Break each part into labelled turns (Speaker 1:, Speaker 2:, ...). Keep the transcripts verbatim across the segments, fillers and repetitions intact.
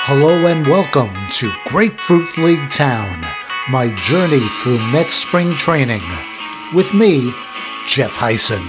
Speaker 1: Hello and welcome to Grapefruit League Town, my journey through Mets spring training. With me, Jeff Hyson.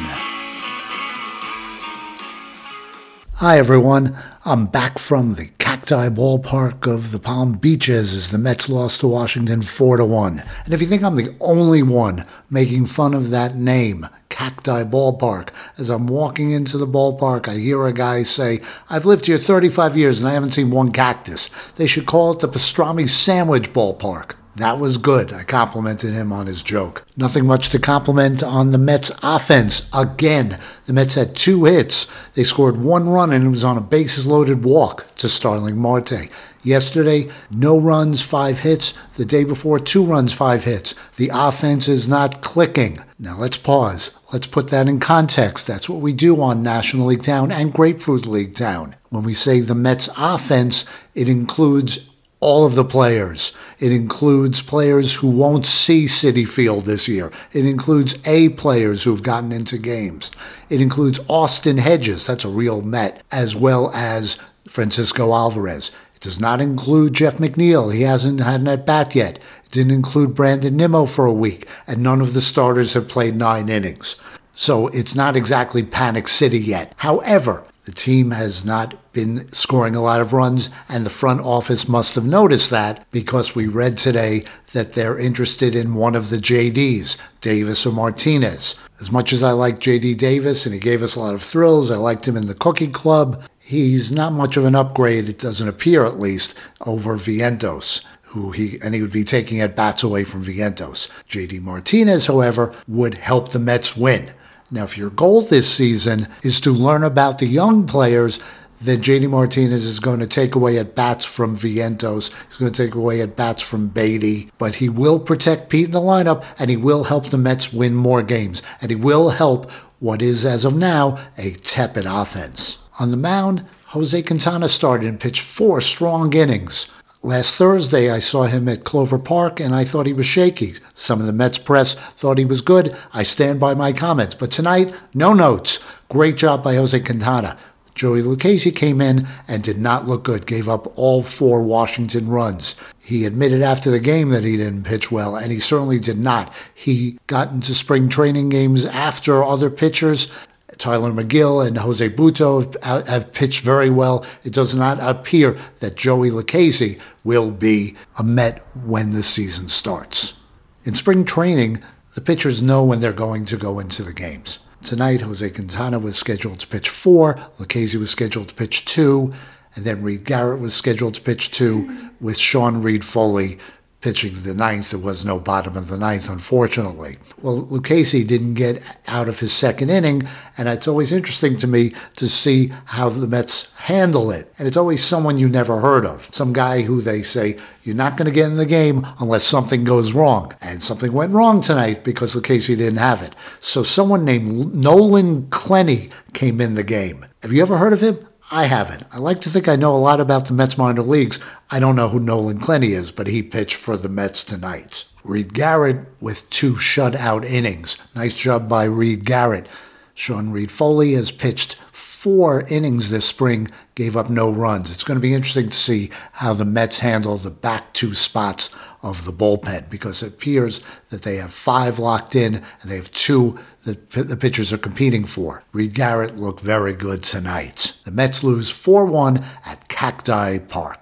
Speaker 1: Hi everyone, I'm back from the Cacti Ballpark of the Palm Beaches as the Mets lost to Washington four to one. And if you think I'm the only one making fun of that name, Cacti Ballpark, as I'm walking into the ballpark, I hear a guy say, I've lived here thirty-five years and I haven't seen one cactus. They should call it the Pastrami Sandwich Ballpark. That was good. I complimented him on his joke. Nothing much to compliment on the Mets offense. Again, the Mets had two hits. They scored one run and it was on a bases-loaded walk to Starling Marte. Yesterday, no runs, five hits. The day before, two runs, five hits. The offense is not clicking. Now let's pause. Let's put that in context. That's what we do on National League Town and Grapefruit League Town. When we say the Mets offense, it includes all of the players. It includes players who won't see Citi Field this year. It includes A players who've gotten into games. It includes Austin Hedges, that's a real Met, as well as Francisco Alvarez. It does not include Jeff McNeil. He hasn't had an at-bat yet. It didn't include Brandon Nimmo for a week, and none of the starters have played nine innings. So it's not exactly Panic City yet. However, the team has not been scoring a lot of runs, and the front office must have noticed that because we read today that they're interested in one of the J Ds, Davis or Martinez. As much as I like J D Davis, and he gave us a lot of thrills, I liked him in the Cookie Club, he's not much of an upgrade, it doesn't appear at least, over Vientos. Who he and he would be taking at-bats away from Vientos. J D Martinez, however, would help the Mets win. Now, if your goal this season is to learn about the young players, then J D Martinez is going to take away at-bats from Vientos. He's going to take away at-bats from Beatty. But he will protect Pete in the lineup, and he will help the Mets win more games. And he will help what is, as of now, a tepid offense. On the mound, Jose Quintana started and pitched four strong innings. Last Thursday, I saw him at Clover Park, and I thought he was shaky. Some of the Mets press thought he was good. I stand by my comments. But tonight, no notes. Great job by Jose Quintana. Joey Lucchesi came in and did not look good, gave up all four Washington runs. He admitted after the game that he didn't pitch well, and he certainly did not. He got into spring training games after other pitchers. Tyler McGill and Jose Butto have pitched very well. It does not appear that Joey Lucchesi will be a Met when the season starts. In spring training, the pitchers know when they're going to go into the games. Tonight, Jose Quintana was scheduled to pitch four, Lucchesi was scheduled to pitch two, and then Reed Garrett was scheduled to pitch two, with Sean Reed-Foley pitching the ninth. There was no bottom of the ninth, unfortunately. Well, Lucchesi didn't get out of his second inning, and it's always interesting to me to see how the Mets handle it. And it's always someone you never heard of. Some guy who they say, you're not going to get in the game unless something goes wrong. And something went wrong tonight because Lucchesi didn't have it. So someone named Nolan Clenny came in the game. Have you ever heard of him? I haven't. I like to think I know a lot about the Mets minor leagues. I don't know who Nolan Clenny is, but he pitched for the Mets tonight. Reed Garrett with two shutout innings. Nice job by Reed Garrett. Sean Reed-Foley has pitched four innings this spring, gave up no runs. It's going to be interesting to see how the Mets handle the back two spots of the bullpen, because it appears that they have five locked in and they have two that the pitchers are competing for. Reed Garrett looked very good tonight. The Mets lose four one at Cacti Park.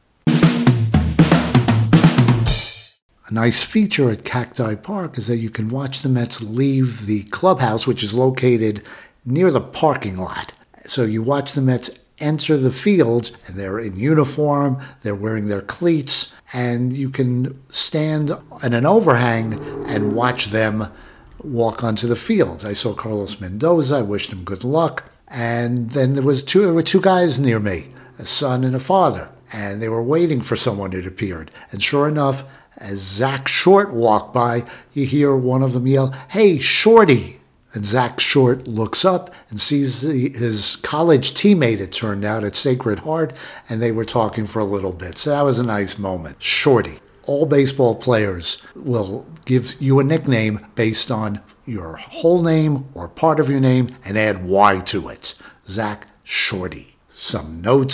Speaker 1: A nice feature at Cacti Park is that you can watch the Mets leave the clubhouse, which is located near the parking lot. So you watch the Mets enter the field, and they're in uniform, they're wearing their cleats, and you can stand in an overhang and watch them walk onto the field. I saw Carlos Mendoza, I wished him good luck, and then there was two, there were two guys near me, a son and a father, and they were waiting for someone that appeared. And sure enough, as Zach Short walked by, you hear one of them yell, "Hey, Shorty!" And Zach Short looks up and sees the, his college teammate, it turned out, at Sacred Heart, and they were talking for a little bit. So that was a nice moment. Shorty. All baseball players will give you a nickname based on your whole name or part of your name and add Y to it. Zach Shorty. Some notes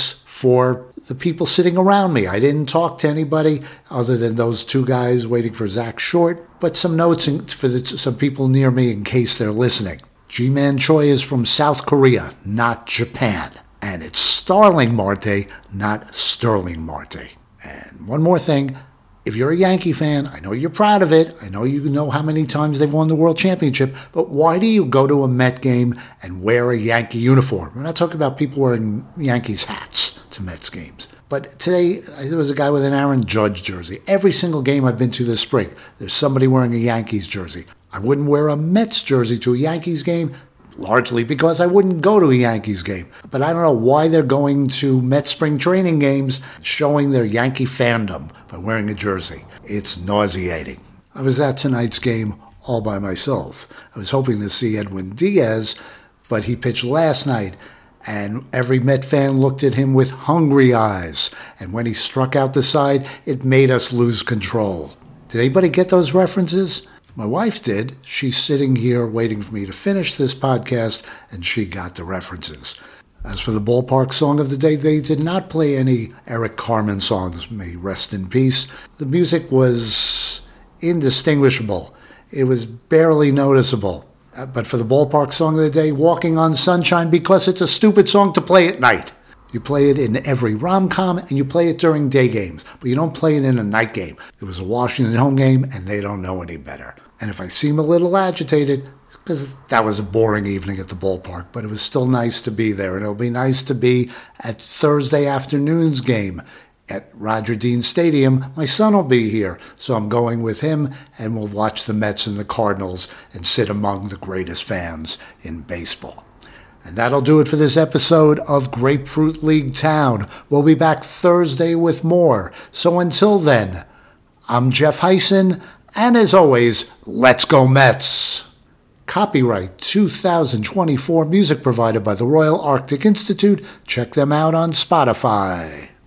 Speaker 1: for the people sitting around me. I didn't talk to anybody other than those two guys waiting for Zach Short, but some notes for the, some people near me in case they're listening. G-Man Choi is from South Korea, not Japan. And it's Starling Marte, not Sterling Marte. And one more thing. If you're a Yankee fan, I know you're proud of it. I know you know how many times they've won the World Championship, but why do you go to a Met game and wear a Yankee uniform? We're not talking about people wearing Yankees hats to Mets games. But today, there was a guy with an Aaron Judge jersey. Every single game I've been to this spring, there's somebody wearing a Yankees jersey. I wouldn't wear a Mets jersey to a Yankees game, largely because I wouldn't go to a Yankees game. But I don't know why they're going to Mets spring training games showing their Yankee fandom by wearing a jersey. It's nauseating. I was at tonight's game all by myself. I was hoping to see Edwin Diaz, but he pitched last night, and every Met fan looked at him with hungry eyes. And when he struck out the side, it made us lose control. Did anybody get those references? My wife did. She's sitting here waiting for me to finish this podcast, and she got the references. As for the ballpark song of the day, they did not play any Eric Carmen songs, may he rest in peace. The music was indistinguishable. It was barely noticeable. But for the ballpark song of the day, Walking on Sunshine, because it's a stupid song to play at night. You play it in every rom-com, and you play it during day games, but you don't play it in a night game. It was a Washington home game, and they don't know any better. And if I seem a little agitated, because that was a boring evening at the ballpark, but it was still nice to be there, and it'll be nice to be at Thursday afternoon's game at Roger Dean Stadium. My son will be here, so I'm going with him, and we'll watch the Mets and the Cardinals and sit among the greatest fans in baseball. And that'll do it for this episode of Grapefruit League Town. We'll be back Thursday with more. So until then, I'm Jeff Hyson, and as always, let's go Mets! Copyright two thousand twenty-four, music provided by the Royal Arctic Institute. Check them out on Spotify.